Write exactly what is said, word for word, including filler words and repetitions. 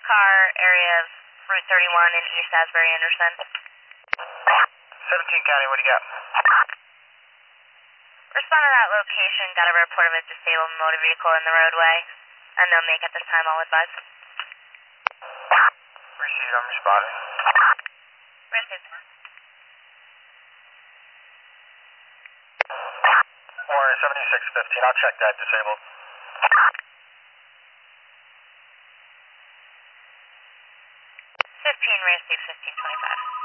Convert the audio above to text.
car, area of Route thirty-one in East Asbury, Anderson. seventeen County, what do you got? Respond to that location, got a report of a disabled motor vehicle in the roadway. Unknown make at this time, I'll advise. Received, I'm responding. Received. Warren seventy-six fifteen, I'll check that disabled. fifteen, received, fifteen twenty-five.